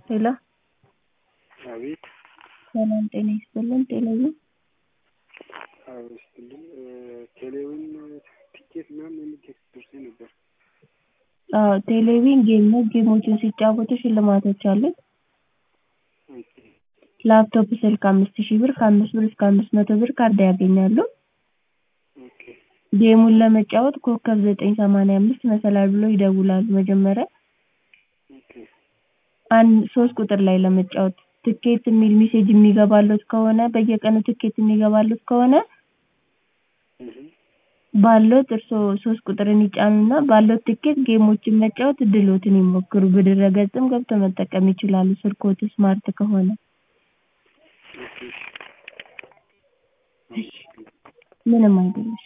ሄሎ አቤት ሰላም ጤና ይስጥልን። ቴሌቪዥን አውስትልን ቴሌቪዥን ቲኬት ምናምን የሚገኝ ደርሶኝ ነበር። ቴሌቪዥን ጌም ነው። ጌሞችን ሲጫወቱ ሽልማቶች አሉት። ኦኬ ላፕቶፕ ስልክ 5000 ብር ከ5 ብር እስከ 500 ብር ካርድ ያገኛሉ። ኦኬ ጌሙን ለመጫወት ኮከብ 985 መሰላል ብሎ ይደውላሉ። መጀመሪያ ኦኬ 3 ቁጥር ላይ ለመጫወት ትኬት የሚል ሜሴጅ የሚገባሉት ከሆነ በየቀኑ ትኬት የሚገባሉት ከሆነ ባሎት እርሶ 3 ቁጥርን ይጫኑና ባሎት ትኬት ጌሞችን መጫወት እድሎትን ይሞክሩ። በድረ-ገጽም ገብተው መጠቀም ይችላሉ ስልክዎት ስማርት ከሆነ። ኦኬ ምንም አይደለም።